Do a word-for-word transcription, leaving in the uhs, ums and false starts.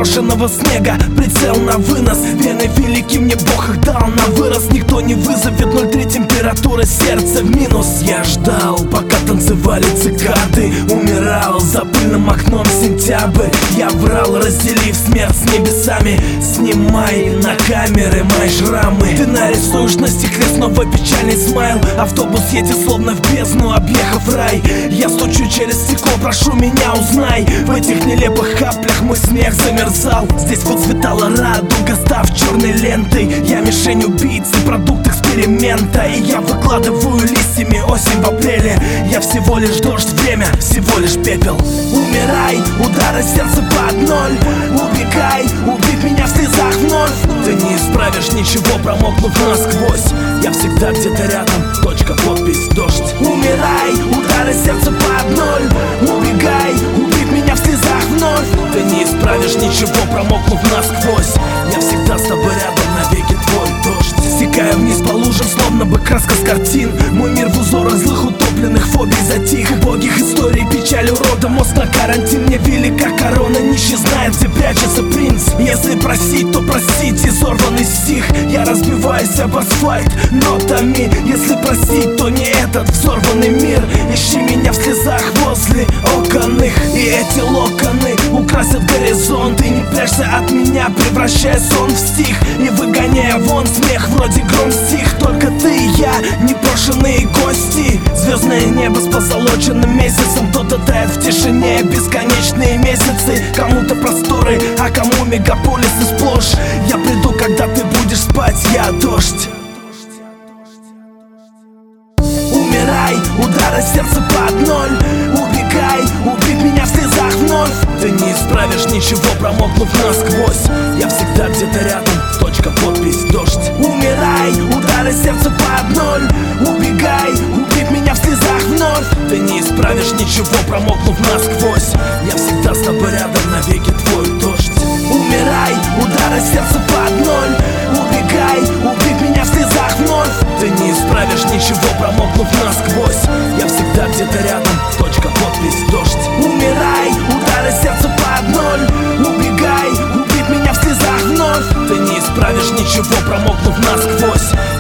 непрошенного снега. Прицел на вынос, вены велики мне Бог их дал на вырос. Никто не вызовет ноль три температура, сердце в минус. Я ждал, пока танцевали цикады, умирал за пыльным окном сентябрь. Я врал, разделив смерть с небесами. Снимай на камеры мои шрамы. Ты нарисуешь на стекле снова печальный смайл. Автобус едет словно в бездну, объехав рай. Я стучу через стекло, прошу меня узнай. В этих нелепых каплях мой смех замерзал. Здесь выцветала радуга, став черной лентой. Я мишень убийцы, продукт эксперимента. И я выкладываю листьями осень в апреле. Я всего лишь дождь, время, всего лишь пепел. Умирай, удары сердца под ноль. Убегай, убить меня в слезах вновь. Ты не исправишь ничего, промокнув насквозь. Я всегда где-то рядом, точка, подпись, дождь. Умирай, удары сердца под ноль. Убегай, убить меня в слезах вновь. Ты не исправишь ничего, промокнув насквозь. Я всегда с тобой рядом, навеки твой дождь. Стекая вниз по лужам, словно бы краска с картин. Мой мир в узорах злых утопленных фобий затих. Богих историй, печаль урода, мозг на карантин. Мне велика корона, нищий знает, где прячется принц. Если просить, то простить, изорванный стих. Я разбиваюсь об асфальт нотами. Если просить, то не этот взорванный мир. Ищи меня в слезах возле окон их. И эти локоны украсят горизонт. И не прячься от меня, превращая сон в стих. И выгоняя вон смех, вроде гром стих. Только ты и я, непрошенные гости. Звездное небо с позолоченным месяцем. Кто-то тает в тишине бесконечные месяцы. Кому-то просторы, а кому мегаполисы сплошь. Я приду, когда ты будешь спать, я дождь. Умирай, удары сердца под ноль. Убегай, убить меня в слезах вновь. Ты не исправишь ничего, промокнув насквозь. Я всегда где-то рядом, точка, подпись, дождь. Умирай, удары сердца под ноль. Убегай, убить меня в слезах вновь. Ты не исправишь ничего, промокнув насквозь. Я всегда с тобой рядом, навеки твой дождь. Умирай, удары сердца под ноль. Убегай, убить меня в слезах вновь. Ты не исправишь ничего, промокнув насквозь. Я всегда где-то рядом, точка, подпись, дождь. Умирай, удары сердца под ноль. Убегай, убить меня в слезах вновь. Ты не исправишь ничего, промокнув насквозь.